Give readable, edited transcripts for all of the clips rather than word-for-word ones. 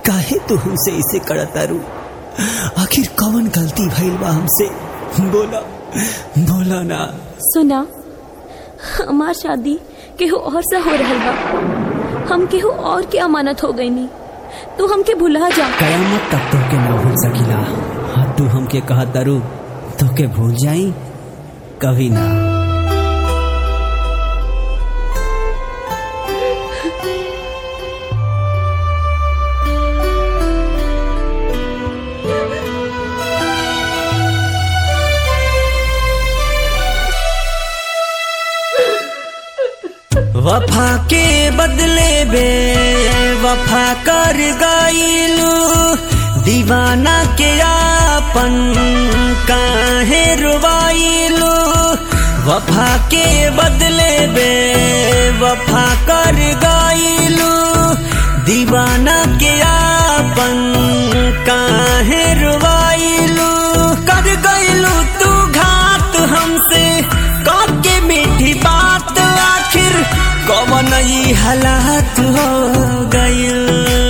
काहे तू हमसे इसे करतारू? आखिर कौन गलती भइल बा हमसे? बोला ना। सुना, हमार शादी केहू और से हो रहल बा। हम केहू और के अमानत हो गई नी। तू हमके भुला जा। कयामत तक तोके ना भूल सकीला। हाँ, तू हमके कहतारू तोके भूल जाई? कभी ना। वफा के बदले वफा कर गईलू, दीवाना के आपन काहे रुवाईलू। वफा के बदले वफा कर गईलू, दीवाना के आपन काहे रुवाईलू। कर गईलू तू घात हमसे, काके मीठी बात, आखिर कौन ई हालात हो गइल।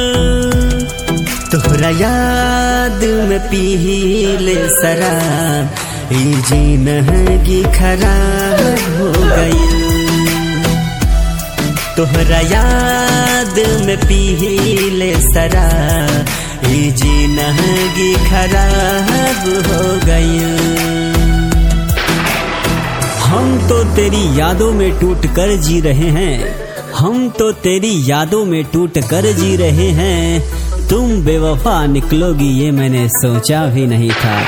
तोहरा याद में पीले शराब, ई जिंदगी खराब हो गइल। तोहरा याद में पीले शराब, ई जिंदगी खराब हो गइल। हम तो तेरी यादों में टूट कर जी रहे हैं, हम तो तेरी यादों में टूट कर जी रहे हैं। तुम बेवफा निकलोगी ये मैंने सोचा भी नहीं था।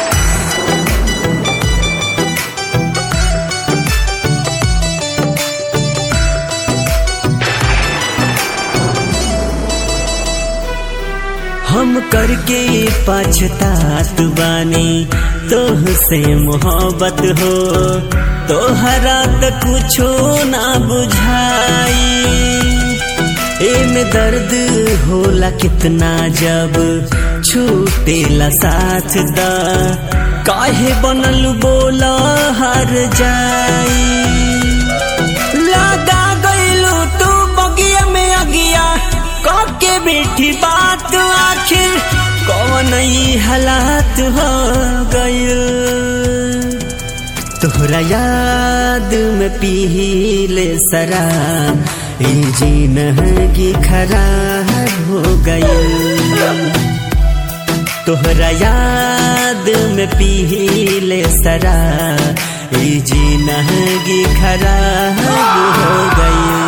हम करके पछतात बानी तोहसे मोहब्बत हो, तोहरा तो कुछो ना बुझाई। एमे दर्द होला कितना जब छूटेला साथ दा, काहे बनल बोला हर जाई। लगा गइलू तू बगिया में अगिया, काके मीठी बात, आखिर कौन ई हालात हो गइल। तोहरा याद में पीले शराब, ई जिंदगी खराब हो गइल। तोहरा याद में पीले शराब, ई जिंदगी खराब हो गइल।